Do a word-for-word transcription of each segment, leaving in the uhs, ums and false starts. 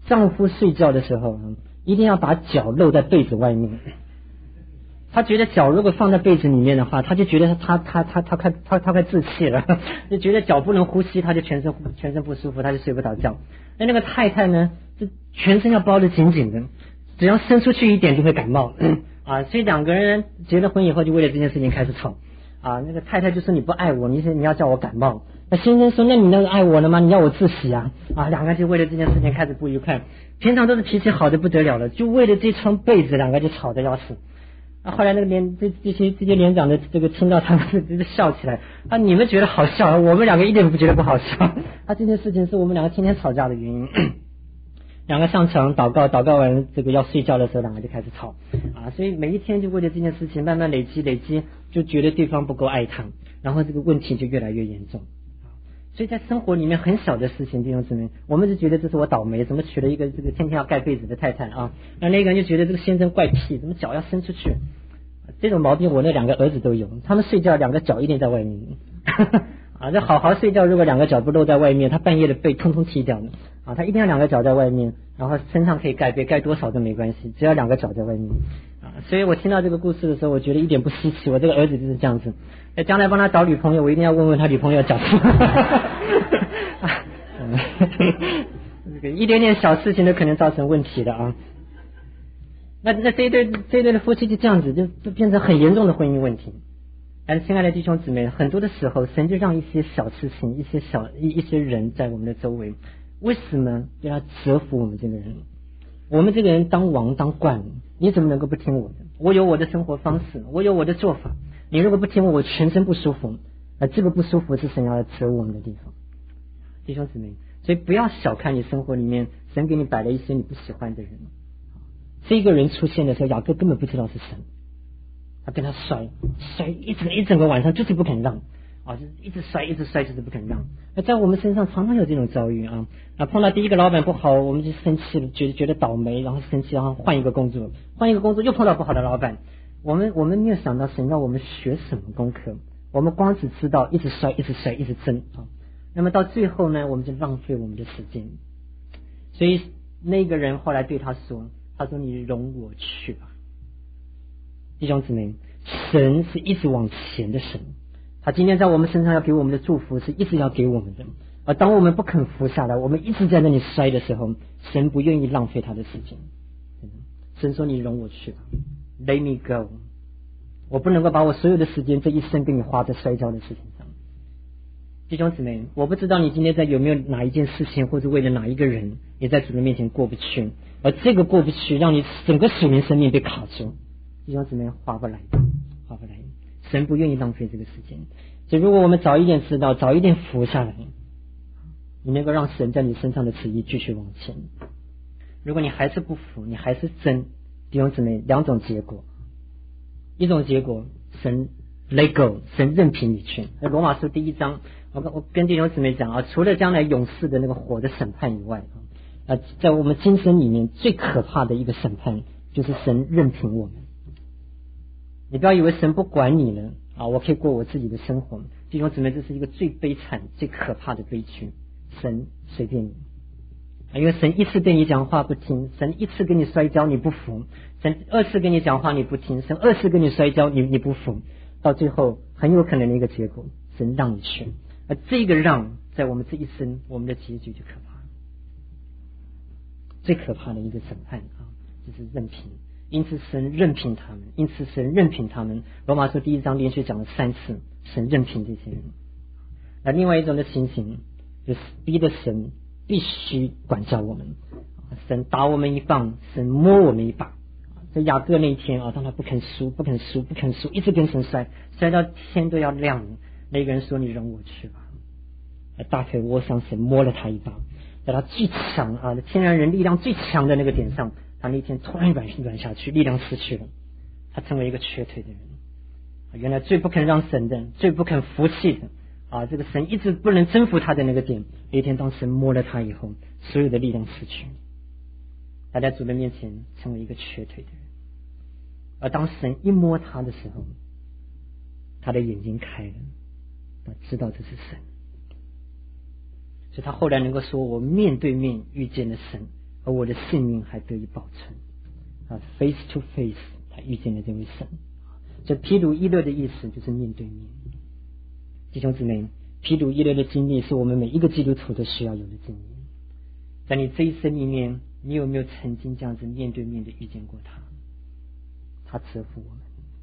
丈夫睡觉的时候一定要把脚露在被子外面。他觉得脚如果放在被子里面的话，他就觉得他他他他快他他快窒气了，就觉得脚不能呼吸，他就全身全身不舒服，他就睡不着觉。那那个太太呢，就全身要包得紧紧的，只要伸出去一点就会感冒啊。所以两个人结了婚以后，就为了这件事情开始吵啊。那个太太就说你不爱我，你是你要叫我感冒。那先生说那你那个爱我了吗？你要我窒息啊啊！两个人就为了这件事情开始不愉快。平常都是脾气好的不得了了，就为了这床被子，两个就吵得要死。啊，后来那个连这这些这些连长的这个听到他们就笑起来啊，你们觉得好笑，我们两个一点不觉得不好笑。啊，这件事情是我们两个天天吵架的原因。两个上床祷告，祷告完这个要睡觉的时候，两个就开始吵啊，所以每一天就为了这件事情慢慢累积累积，就觉得对方不够爱他，然后这个问题就越来越严重。所以在生活里面很小的事情，弟兄姊妹，我们就觉得这是我倒霉，怎么娶了一个这个天天要盖被子的太太啊？那那个人就觉得这个先生怪癖，怎么脚要伸出去？这种毛病我那两个儿子都有，他们睡觉两个脚一定在外面啊，这好好睡觉，如果两个脚不露在外面，他半夜的被通通踢掉的啊，他一定要两个脚在外面，然后身上可以盖被，盖多少都没关系，只要两个脚在外面啊。所以我听到这个故事的时候，我觉得一点不稀奇，我这个儿子就是这样子。那将来帮他找女朋友，我一定要问问他女朋友脚这个一点点小事情都可能造成问题的啊。那那这一对这一对的夫妻就这样子，就就变成很严重的婚姻问题。但是亲爱的弟兄姊妹，很多的时候，神就让一些小事情、一些小一一些人在我们的周围，为什么要折服我们这个人？我们这个人当王当惯了，你怎么能够不听我的？我有我的生活方式，我有我的做法。你如果不听我，我全身不舒服。而这个不舒服是神要折我们的地方，弟兄姊妹。所以不要小看你生活里面神给你摆了一些你不喜欢的人。这个人出现的时候，雅各根本不知道是神，他跟他摔摔一整一整个晚上，就是不肯让啊，就是一直摔一直摔，就是不肯让。那在我们身上常常有这种遭遇啊，啊碰到第一个老板不好，我们就生气了，觉得觉得倒霉，然后生气，然后换一个工作，换一个工作又碰到不好的老板。我们我们没有想到神让我们学什么功课，我们光只知道一直摔一直摔一直争啊，那么到最后呢，我们就浪费我们的时间。所以那个人后来对他说。他说你容我去吧。弟兄姊妹，神是一直往前的神，他今天在我们身上要给我们的祝福是一直要给我们的，而当我们不肯服下来，我们一直在那里摔的时候，神不愿意浪费他的时间。神说你容我去吧， Let me go， 我不能够把我所有的时间这一生给你花在摔跤的事情上。弟兄姊妹，我不知道你今天在有没有哪一件事情，或者为了哪一个人也在主的面前过不去，而这个过不去让你整个属灵生命被卡住，弟兄姊妹，划不来的，划不来的。神不愿意浪费这个时间，所以如果我们早一点知道，早一点服下来，你能够让神在你身上的旨意继续往前。如果你还是不服，你还是争，弟兄姊妹，两种结果，一种结果神 let go， 神任凭你去。罗马书第一章，我跟我跟弟兄姊妹讲啊，除了将来永世的那个火的审判以外啊，在我们今生里面最可怕的一个审判就是神任凭我们。你不要以为神不管你了啊，我可以过我自己的生活。弟兄姊妹，这是一个最悲惨最可怕的悲剧，神随便你。因为神一次对你讲话不听，神一次跟你摔跤你不服，神二次跟你讲话你不听，神二次跟你摔跤你你不服，到最后很有可能的一个结果，神让你去，而这个让在我们这一生我们的结局就可怕了。最可怕的一个审判啊，就是任凭。因此神任凭他们，因此神任凭他们。罗马书第一章连续讲了三次，神任凭这些人。那另外一种的情形，就是逼得神必须管教我们，神打我们一棒，神摸我们一把。在雅各那一天啊，当他不肯输，不肯输，不肯输，一直跟神摔，摔到天都要亮了。那个人说：“你容我去吧。”大腿窝上，神摸了他一把，在他最强啊，天然人力量最强的那个点上。他那天突然软软下去，力量失去了，他成为一个瘸腿的人。原来最不肯让神的，最不肯服气的啊，这个神一直不能征服他的那个点，那天当神摸了他以后，所有的力量失去，他在主的面前成为一个瘸腿的人。而当神一摸他的时候，他的眼睛开了，他知道这是神，所以他后来能够说：“我面对面遇见了神。” 而我的性命还得以保存啊 ，face to face， 他遇见了这位神。这毗卢伊勒的意思就是面对面。弟兄姊妹，毗卢伊勒的经历是我们每一个基督徒都需要有的经历。在你这一生里面，你有没有曾经这样子面对面的遇见过他？他折服我们。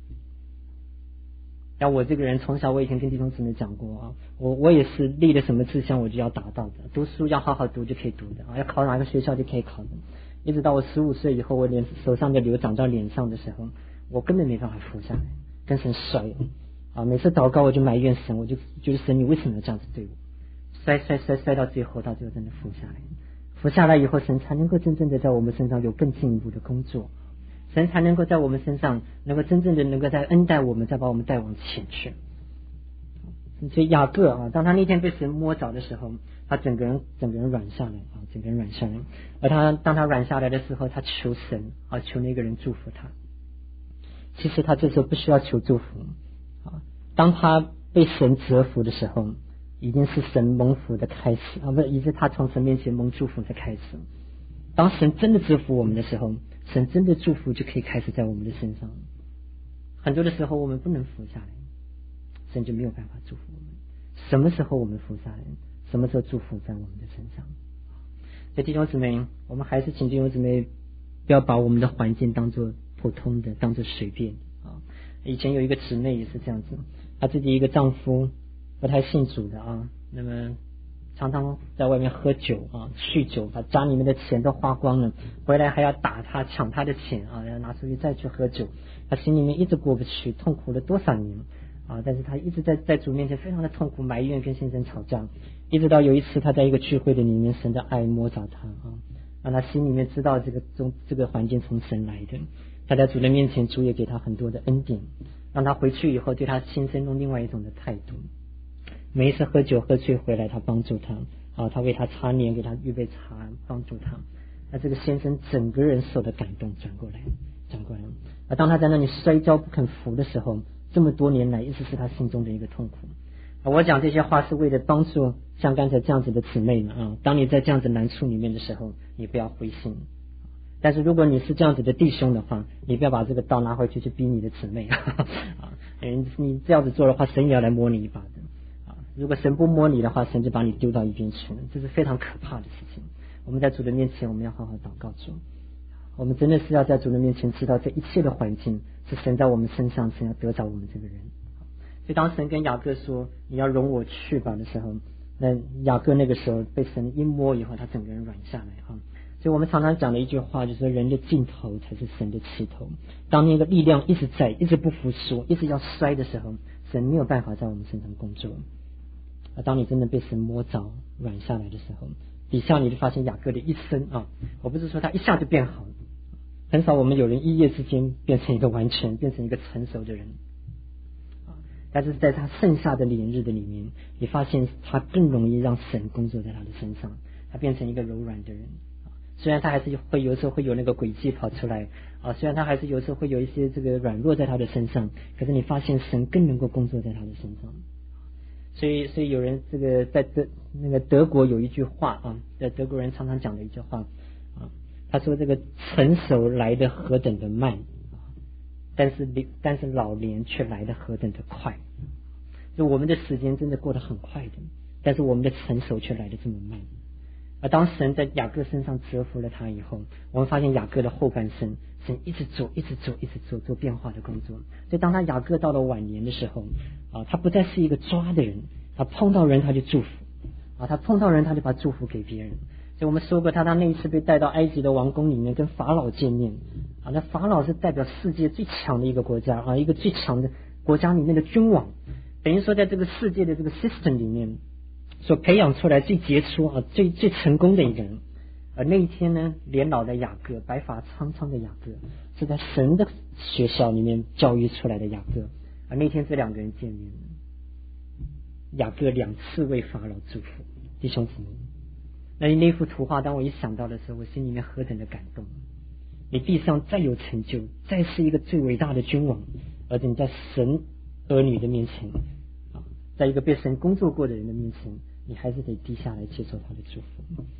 像我这个人，从小我以前跟弟兄姊妹讲过啊，我我也是立了什么志向我就要达到的，读书要好好读就可以读的啊，要考哪个学校就可以考的。一直到我十五岁以后，我脸手上的瘤长到脸上的时候，我根本没办法服下来，跟神摔啊！每次祷告我就埋怨神，我就觉得神你为什么要这样子对我？摔摔摔摔到最后，到最后真的服下来。服下来以后，神才能够真正的在我们身上有更进一步的工作，神才能够在我们身上能够真正的能够在恩待我们，再把我们带往前去。所以雅各啊，当他那天被神摸着的时候，他整个人整个人软下来啊，整个人软下来。而他当他软下来的时候，他求神啊，求那个人祝福他。其实他这时候不需要求祝福啊，当他被神折服的时候，已经是神蒙福的开始啊，不，也是他从神面前蒙祝福的开始。当神真的折服我们的时候，神真的祝福就可以开始在我们的身上。很多的时候我们不能服下来，神就没有办法祝福我们。什么时候我们服下来，什么时候祝福在我们的身上。所以弟兄姊妹，我们还是请弟兄姊妹不要把我们的环境当作普通的，当作随便啊。以前有一个姊妹也是这样子，她自己一个丈夫不太信主的啊，那么常常在外面喝酒啊，酗酒，把家里面的钱都花光了，回来还要打他，抢他的钱啊，要拿出去再去喝酒，他心里面一直过不去，痛苦了多少年啊！但是他一直在在主面前非常的痛苦，埋怨跟先生吵架，一直到有一次他在一个聚会的里面，神的爱摸着他啊，让他心里面知道这个中这个环境从神来的。他在主的面前，主也给他很多的恩典，让他回去以后对他先生用另外一种的态度。每一次喝酒喝醉回来，他帮助他啊，他为他擦脸，给他预备茶，帮助他。那这个先生整个人受的感动，转过来，转过来。而当他在那里摔跤不肯服的时候，这么多年来一直是他心中的一个痛苦。我讲这些话是为了帮助像刚才这样子的姊妹们啊，当你在这样子难处里面的时候，你不要灰心。但是如果你是这样子的弟兄的话，你不要把这个刀拿回去去逼你的姊妹啊，你这样子做的话，神也要来摸你一把的。如果神不摸你的话，神就把你丢到一边去了，这是非常可怕的事情。我们在主的面前，我们要好好祷告主，我们真的是要在主的面前知道这一切的环境是神在我们身上，神要得着我们这个人。所以当神跟雅各说你要容我去吧的时候，那雅各那个时候被神一摸以后，他整个人软下来啊。所以我们常常讲的一句话就是人的尽头才是神的起头。当那个力量一直在，一直不服输，一直要摔的时候，神没有办法在我们身上工作。而当你真的被神摸着软下来的时候，底下你就发现雅各的一生啊，我不是说他一下就变好，很少我们有人一夜之间变成一个完全变成一个成熟的人啊，但是在他剩下的年日的里面，你发现他更容易让神工作在他的身上，他变成一个柔软的人啊，虽然他还是会有时候会有那个诡计跑出来啊，虽然他还是有时候会有一些这个软弱在他的身上，可是你发现神更能够工作在他的身上。所以，所以有人这个在德那个德国有一句话啊，在德国人常常讲的一句话啊，他说这个成熟来得何等的慢啊，但是但是老年却来得何等的快。就我们的时间真的过得很快的，但是我们的成熟却来得这么慢。而当神在雅各身上折服了他以后，我们发现雅各的后半生，神一直做，一直做，一直做做变化的工作。所以当他雅各到了晚年的时候啊，他不再是一个抓的人，他碰到人他就祝福啊，他碰到人他就把祝福给别人。所以我们说过，他他那一次被带到埃及的王宫里面跟法老见面啊，那法老是代表世界最强的一个国家啊，一个最强的国家里面的君王，等于说在这个世界的这个 system 里面所培养出来最杰出啊、最最成功的一个人。而那一天呢，年老的雅各，白发苍苍的雅各，是在神的学校里面教育出来的雅各。而那天这两个人见面了，雅各两次为法老祝福。弟兄姊妹，那那幅图画当我一想到的时候，我心里面何等的感动。你地上再有成就，再是一个最伟大的君王，而且你在神儿女的面前啊，在一个被神工作过的人的面前，你还是得低下来接受他的祝福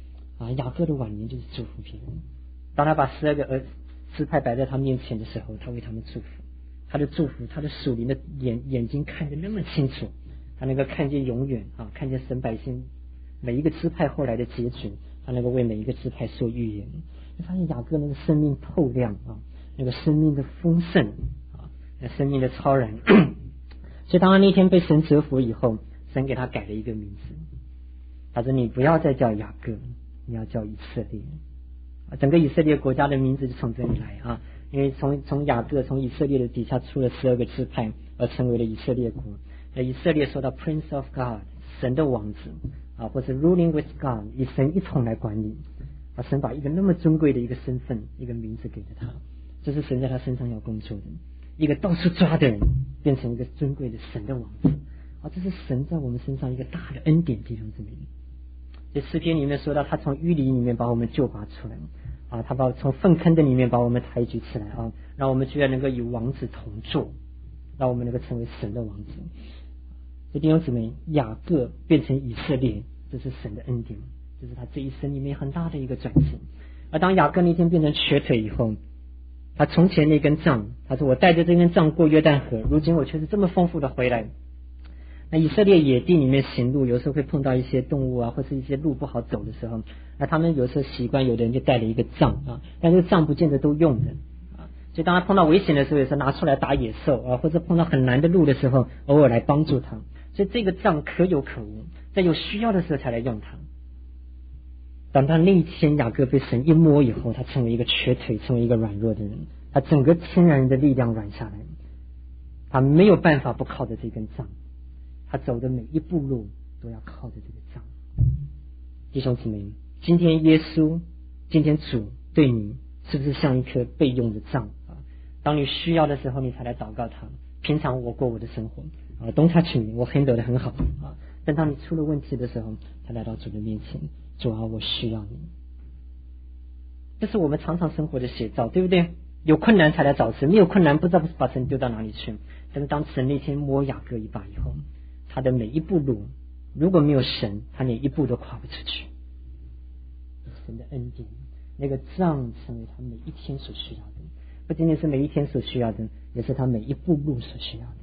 啊，雅各的晚年就是祝福别人。当他把十二个儿支派摆在他面前的时候，他为他们祝福，他的祝福，他的属灵的眼眼睛看得那么清楚，他能够看见永远啊，看见神百姓每一个支派后来的结局，他能够为每一个支派说预言。你发现雅各那个生命透亮啊，那个生命的丰盛啊，那生命的超然。所以当他那天被神折服以后，神给他改了一个名字，他说你不要再叫雅各，你要叫以色列。整个以色列国家的名字就从这里来啊，因为从从雅各从以色列的底下出了十二个支派，而成为了以色列国。那以色列说到 Prince of God， 神的王子啊，或者 Ruling with God， 以神一统来管理啊，神把一个那么尊贵的一个身份一个名字给了他，这是神在他身上要工作的。一个到处抓的人变成一个尊贵的神的王子啊，这是神在我们身上一个大的恩典，弟兄姊妹。这诗篇里面说到，他从淤泥里面把我们救拔出来啊，他把从粪坑的里面把我们抬举起来啊，让我们居然能够与王子同坐，让我们能够成为神的王子。这弟兄姊妹，雅各变成以色列，这是神的恩典，这是他这一生里面很大的一个转型。而当雅各那天变成瘸腿以后，他从前那根杖，他说我带着这根杖过约旦河，如今我却是这么丰富的回来。那以色列野地里面行路，有时候会碰到一些动物啊，或是一些路不好走的时候，那他们有时候习惯，有的人就带了一个杖啊，但这个杖不见得都用的啊，所以当他碰到危险的时候，有时候拿出来打野兽啊，或者碰到很难的路的时候，偶尔来帮助他。所以这个杖可有可无，在有需要的时候才来用它。当他那一天雅各被神一摸以后，他成为一个瘸腿，成为一个软弱的人，他整个天然的力量软下来，他没有办法不靠着这根杖，他走的每一步路都要靠着这个杖。弟兄姊妹，今天耶稣，今天主对你是不是像一颗备用的杖啊？当你需要的时候，你才来祷告他。平常我过我的生活啊，东他请我 handle 得很好啊，但当你出了问题的时候，才来到主的面前，主啊，我需要你。这是我们常常生活的写照，对不对？有困难才来找神，没有困难不知道把神丢到哪里去。但是当神那天摸雅各一把以后，他的每一步路，如果没有神，他连一步都跨不出去。神的恩典，那个杖成为他每一天所需要的，不仅仅是每一天所需要的，也是他每一步路所需要的。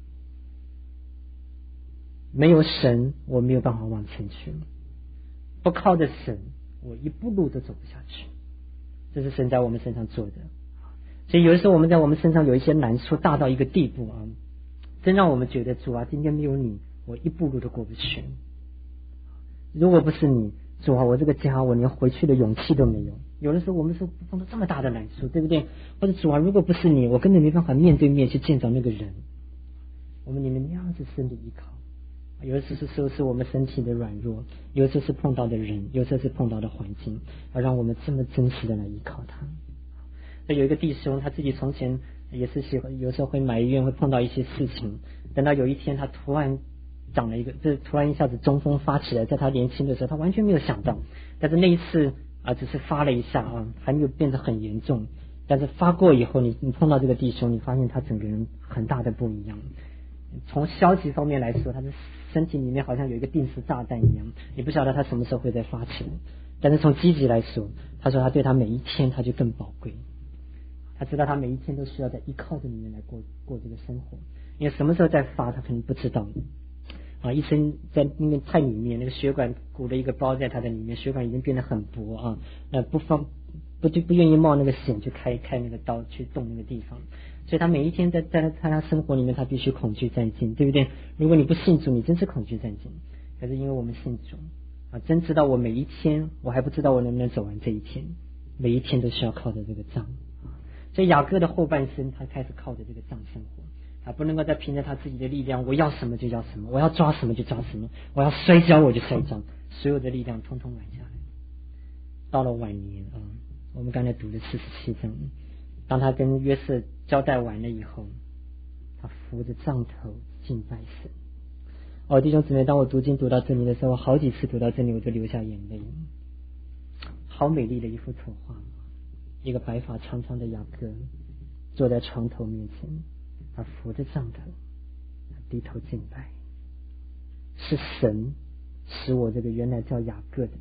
没有神，我没有办法往前去；不靠着神，我一步路都走不下去。这是神在我们身上做的。所以有的时候我们在我们身上有一些难处大到一个地步啊，真让我们觉得主啊，今天没有你，我一步路都过不去。如果不是你，主啊，我这个家我连回去的勇气都没有。有的时候我们是碰到这么大的难处，对不对？或者主啊，如果不是你，我根本没办法面对面去见着那个人。我们里面那样子深的依靠，有的时候是我们身体的软弱，有的时候是碰到的人，有的时候是碰到的环境，而让我们这么真实的来依靠他。有一个弟兄，他自己从前也是喜欢，有时候会埋怨，会碰到一些事情。等到有一天，他突然长了一个，这突然一下子中风发起来，在他年轻的时候，他完全没有想到。但是那一次啊，只是发了一下啊，还没有变得很严重。但是发过以后，你你碰到这个弟兄，你发现他整个人很大的不一样。从消极方面来说，他的身体里面好像有一个定时炸弹一样，你不晓得他什么时候会再发起来。但是从积极来说，他说他对他每一天他就更宝贵。他知道他每一天都需要在依靠着里面来过过这个生活，因为什么时候再发他可能不知道啊，医生在那边太里面，那个血管鼓了一个包在他的里面，血管已经变得很薄啊，那不方不就不愿意冒那个险去开开那个刀去动那个地方，所以他每一天在在他他生活里面，他必须恐惧战兢，对不对？如果你不信主，你真是恐惧战兢。可是因为我们信主啊，真知道我每一天，我还不知道我能不能走完这一天，每一天都需要靠着这个杖。所以雅各的后半生，他开始靠着这个杖生活，他不能够再凭着他自己的力量，我要什么就要什么，我要抓什么就抓什么，我要摔跤我就摔跤，所有的力量通通软下来。到了晚年啊，我们刚才读的四十七章，当他跟约瑟交代完了以后，他扶着杖头敬拜神。哦，弟兄姊妹，当我读经读到这里的时候，我好几次读到这里我就流下眼泪。好美丽的一幅图画，一个白发苍苍的雅各坐在床头面前，他扶着杖头，他低头敬拜。是神使我这个原来叫雅各的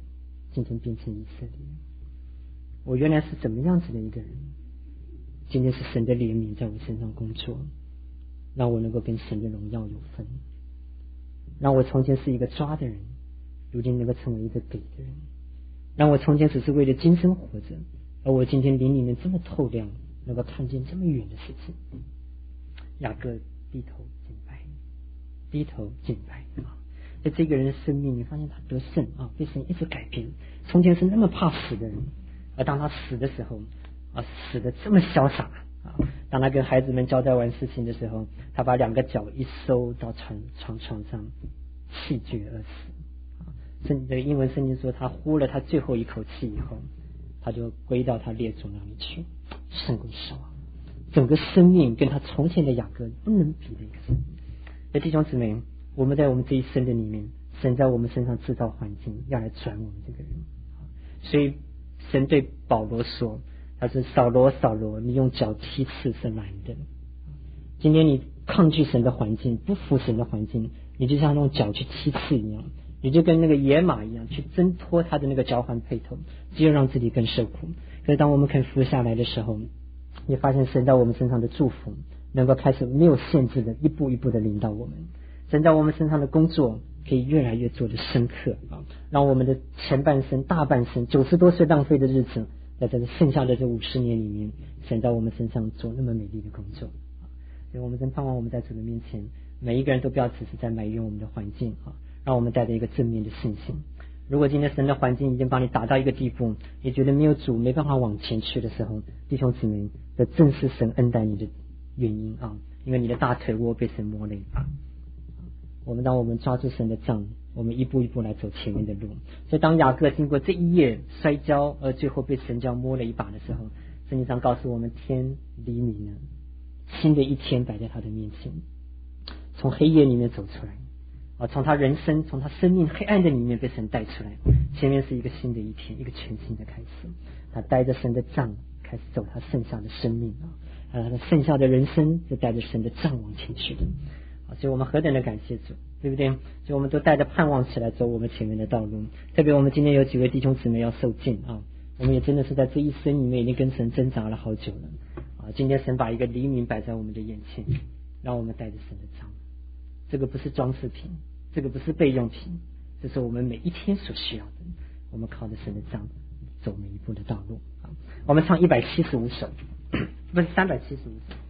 今天变成以色列。我原来是怎么样子的一个人，今天是神的怜悯在我身上工作，让我能够跟神的荣耀有分，让我从前是一个抓的人，如今能够成为一个给的人，让我从前只是为了今生活着，而我今天灵里面这么透亮，能够看见这么远的事情。雅各低头敬拜，低头敬拜啊！在这个人的生命，你发现他得胜啊，被神一直改变。从前是那么怕死的人，而当他死的时候啊，死的这么潇洒啊！当他跟孩子们交代完事情的时候，他把两个脚一收到床床床上，气绝而死。啊，圣这个英文圣经说，他呼了他最后一口气以后，他就归到他列祖那里去，圣归守啊！整个生命跟他从前的雅各不能比的一个生命。那弟兄姊妹，我们在我们这一生的里面，神在我们身上制造环境，要来转我们这个人。所以神对保罗说，他说扫罗扫罗，你用脚踢刺是难的。今天你抗拒神的环境，不服神的环境，你就像用脚去踢刺一样，你就跟那个野马一样去挣脱他的那个交换配头，只有让自己更受苦。可是当我们肯服下来的时候，你发现神在我们身上的祝福能够开始没有限制的一步一步的领导我们，神在我们身上的工作可以越来越做的深刻啊，让我们的前半生大半生九十多岁浪费的日子，在这个剩下的这五十年里面，神在我们身上做那么美丽的工作啊！所以我们真盼望我们在主的面前，每一个人都不要只是在埋怨我们的环境啊，让我们带着一个正面的信心。如果今天神的环境已经把你打到一个地步，你觉得没有主没办法往前去的时候，弟兄姊妹，这正是神恩待你的原因啊！因为你的大腿窝被神摸了一把。我们当我们抓住神的杖，我们一步一步来走前面的路。所以当雅各经过这一夜摔跤，而最后被神这样摸了一把的时候，圣经上告诉我们，天黎明了，新的一天摆在他的面前，从黑夜里面走出来啊，从他人生从他生命黑暗的里面被神带出来，前面是一个新的一天，一个全新的开始。他带着神的杖开始走他剩下的生命啊，而他的剩下的人生就带着神的杖往前去的。所以我们何等的感谢主，对不对？所以我们都带着盼望起来走我们前面的道路。特别我们今天有几位弟兄姊妹要受尽啊，我们也真的是在这一生里面已经跟神挣扎了好久了啊！今天神把一个黎明摆在我们的眼前，让我们带着神的杖。这个不是装饰品，这个不是备用品，这是我们每一天所需要的。我们靠着神的杖走每一步的道路啊！我们唱一百七十五首，不是三百七十五首。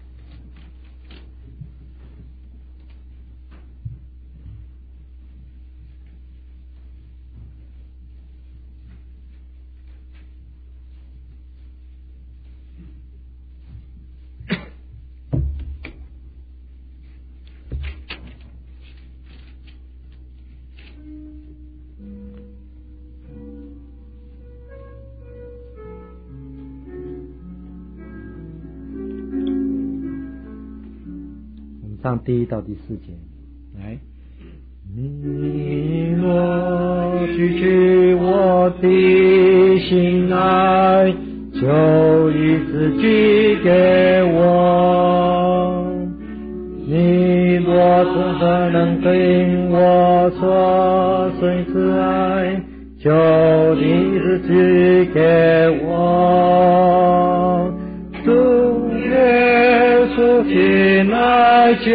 唱第一到第四节，来。你若举起我的心来，就以自己给我。你若真的能跟我说声慈爱，就以自己给我。主耶稣进来救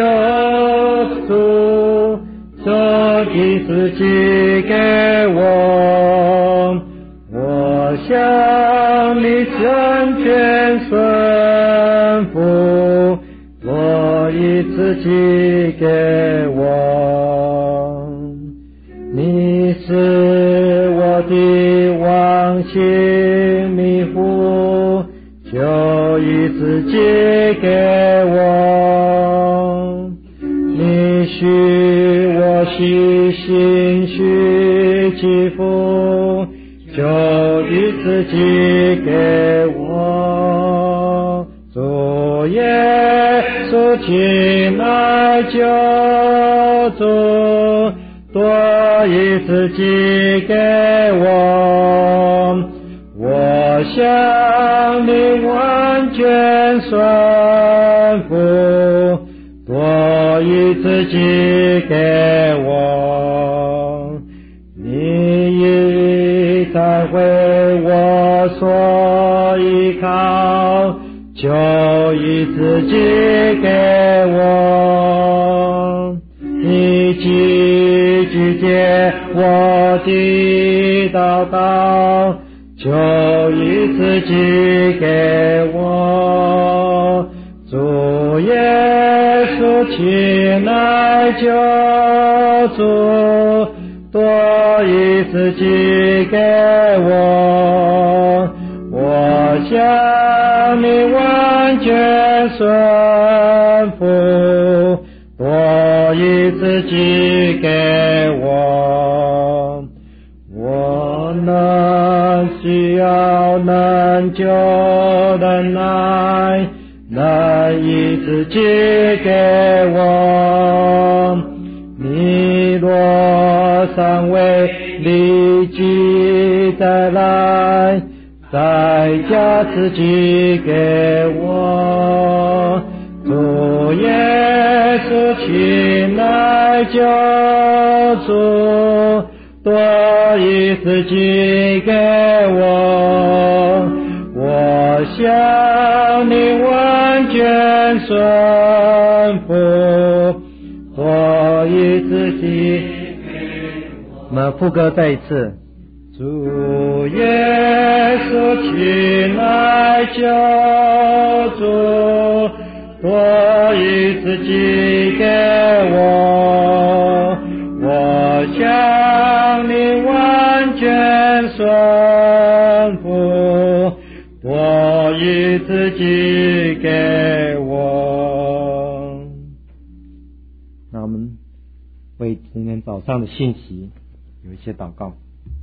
赎，这的自己给我，我向你成全顺服，我以自己给我。你是我的往心迷糊，就以自己给我。你许我虚心虚祈福，就以自己给我。主耶稣亲爱救主，多以自己给我。我向你完全顺服，多以自己给我。你以再为我所依靠，就以自己给我，你积极接我的祷告，就以自己给我。主耶稣亲爱救主，多以自己给我，我向你完全顺服，多以自己给我，我能需要能救能爱，能以自己给我，你若尚未立即再来，再加自己给我。主耶稣亲爱救主，多以自己给我，我向你完全顺服，多以自己给我。我们副歌再一次。主耶稣亲爱救主，多以自己给我，我向你完全顺服，多以自己给我。那我们为今天早上的信息有一些祷告。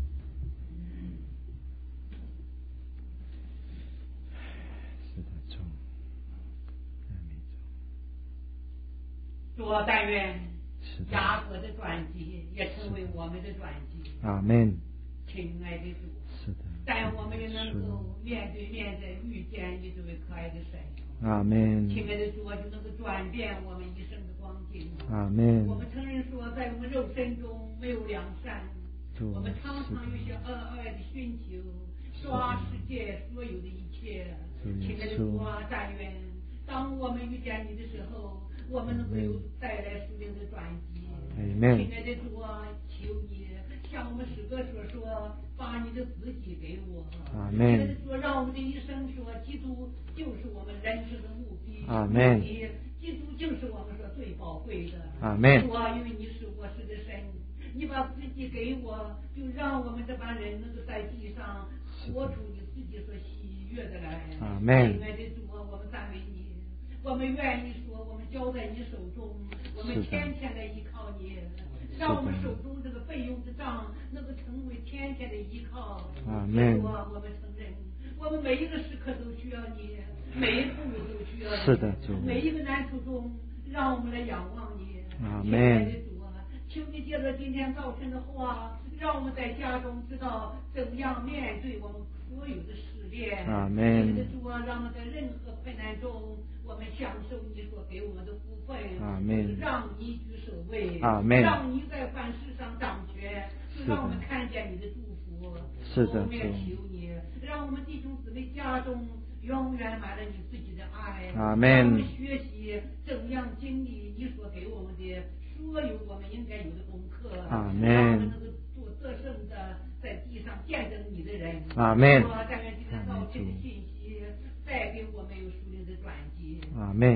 主啊，但愿雅各的传记也成为我们的传记。 阿门。 亲爱的主， 是的， 但我们也能够面对面的遇见你这位可爱的神。 阿门。 亲爱的主啊，就能够转变我们一生的光景。 阿门。 我们承认说，在我们肉身中没有良善，我们常常有些恶恶的寻求，刷世界所有的一切。亲爱的主啊，但愿当我们遇见你的时候，我们能够有带来属灵的转机。亲爱的主啊，求你像我们诗歌所说，把你的自己给我。 阿门。 亲爱的主，让我们的一生说，基督就是我们人生的目的。 阿门。 基督就是我们说最宝贵的。 阿门。 主啊，因为你是我是的神，你把自己给我，就让我们这帮人能够在地上活出你自己所喜悦的来。 阿门。 亲爱的主啊，我们赞美你。我们愿意说，我们交在你手中，我们天天的依靠你，让我们手中这个费用的账能够成为天天的依靠。 阿门。 主啊，我们承认，我们每一个时刻都需要你，每一步都需要你。 是的，主。 每一个难处中，让我们来仰望你。 阿门。 亲爱的主啊，求你借着今天早晨的话，让我们在家中知道怎样面对我们所有的试炼。 阿门。 亲爱的主啊，让我们在任何困难中，我们享受你所给我们的福分。 阿门。 让你居首位。 阿门。 让你在凡事上掌权，就让我们看见你的祝福。 是的， 我们也求你，让我们弟兄姊妹家中永远满了你自己的爱。 阿门。 让我们学习怎样经历你所给我们的所有我们应该有的功课。 阿门。 让我们能够做得胜的在地上见证你的人。 阿门。 但愿今天早晨的信息带给我们有属灵的转机。 阿门。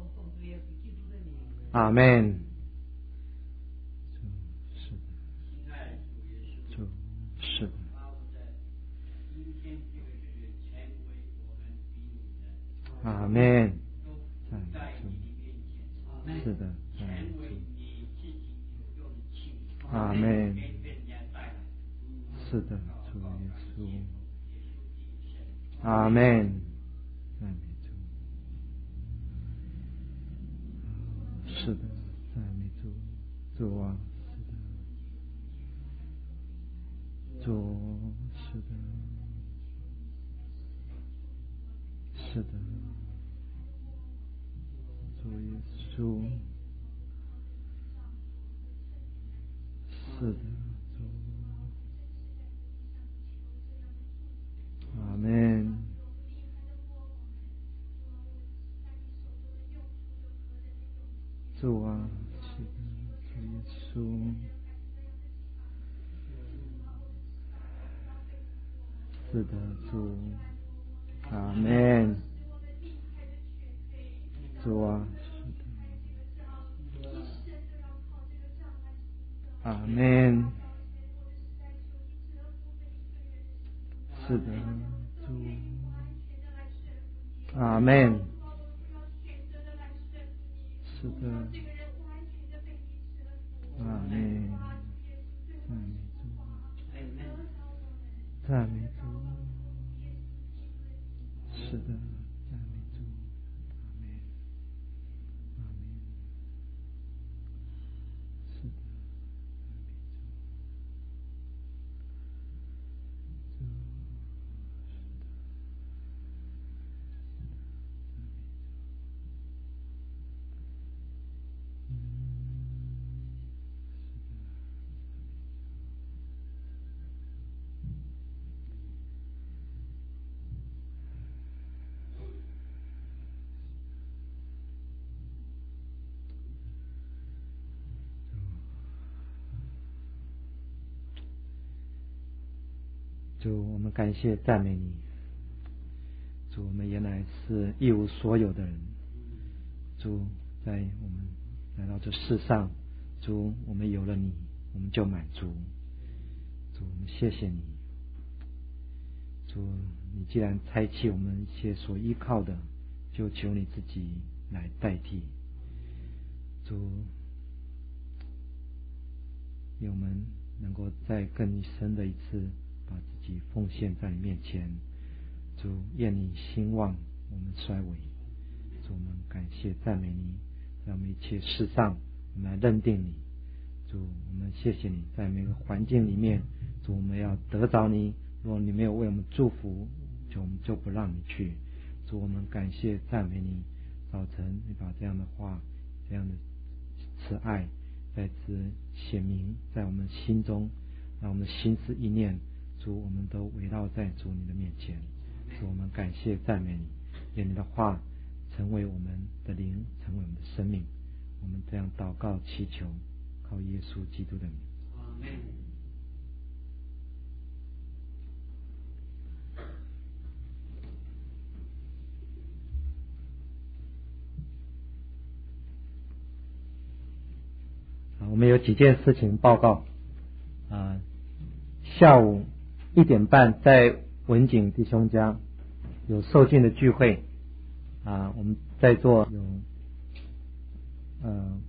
阿门。主是的，阿门。是的，阿门。是的，主耶稣，阿门。是的，赞美主，主啊，是的，主，是的，是的，主耶稣，是的，主， 主啊，是的，主耶稣，是的，主，阿们，主啊，是的，阿们，是的，主，阿们，是的，阿们，赞美主，赞美主，是的，赞美主，阿们，阿们，是的，赞美主，主，是的。主，我们感谢赞美你。主，我们原来是一无所有的人。主，在我们来到这世上，主，我们有了你，我们就满足。主，我们谢谢你。主，你既然拆弃我们一切所依靠的，就求你自己来代替。主，愿我们能够再更深的一次把自己奉献在你面前。主，愿你兴旺，我们衰微。主，我们感谢赞美你，在我们一切事上我们来认定你。主，我们谢谢你，在每个环境里面，主，我们要得着你。如果你没有为我们祝福，就我们就不让你去。主，我们感谢赞美你。早晨你把这样的话，这样的慈爱再次显明在我们心中，让我们的心思意念，主，我们都围绕在主你的面前。主，我们感谢赞美你，愿你的话成为我们的灵，成为我们的生命。我们这样祷告祈求，靠耶稣基督的名。阿们。好，我们有几件事情报告。啊，下午一点半在文景弟兄家有受训的聚会。啊，我们在座有呃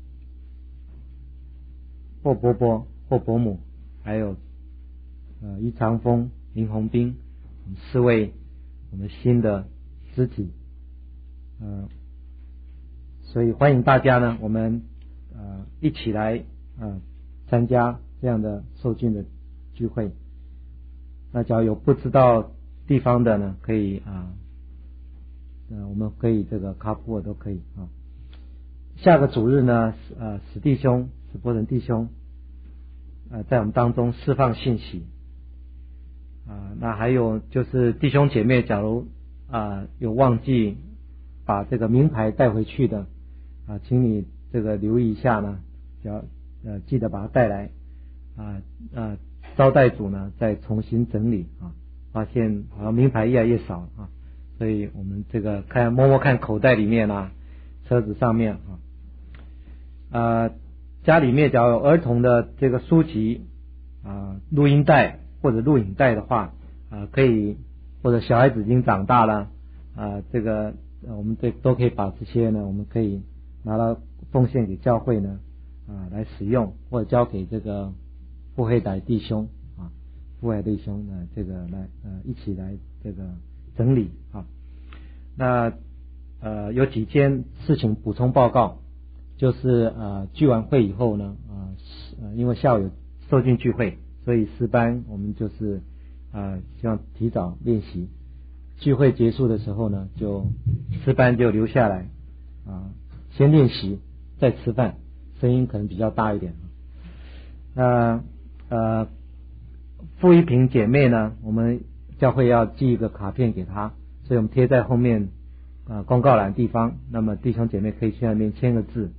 霍伯伯、霍伯母，还有呃于长风、林宏斌，我们四位我们新的肢体。呃，所以欢迎大家呢，我们呃一起来呃参加这样的受训的聚会。那假如有不知道地方的呢，可以啊。呃，我们可以这个卡布尔都可以啊。下个主日呢，呃，史弟兄、史伯仁弟兄，呃，在我们当中释放信息啊。那还有就是弟兄姐妹，假如啊有忘记把这个名牌带回去的啊，请你这个留意一下呢，要呃记得把它带来啊啊，招待组呢再重新整理啊，发现好像名牌越来越少啊。所以我们这个看摸摸看口袋里面啊，车子上面啊，呃，家里面假如有儿童的这个书籍啊、录音带或者录影带的话啊，可以，或者小孩子已经长大了啊，这个我们这都可以把这些呢，我们可以拿到奉献给教会呢啊来使用，或者交给这个富黑仔弟兄啊，富黑弟兄呢这个来呃一起来这个。整理啊，那呃有几件事情补充报告，就是呃聚完会以后呢，啊呃因为下午有受训聚会，所以诗班我们就是啊希望提早练习，聚会结束的时候呢，就诗班就留下来啊先练习再吃饭，声音可能比较大一点。那呃傅一萍姐妹呢，我们教会要寄一个卡片给他，所以我们贴在后面啊、呃、公告栏地方，那么弟兄姐妹可以去那边签个字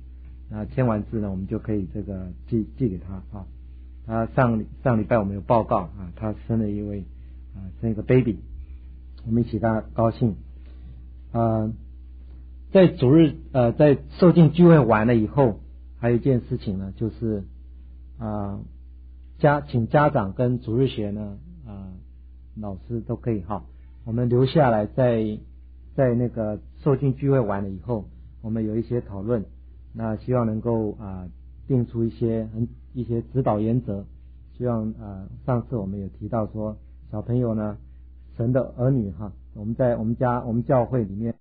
那签完字呢，我们就可以这个寄寄给他啊。他上上礼拜我们有报告啊，他生了一位啊生一个 baby， 我们一起跟他高兴啊。在主日呃在受浸聚会完了以后，还有一件事情呢，就是啊家请家长跟主日学呢啊老师都可以哈，我们留下来在在那个受浸聚会完了以后，我们有一些讨论，那希望能够啊定出一些很一些指导原则，希望啊上次我们有提到说小朋友呢神的儿女哈，我们在我们家我们教会里面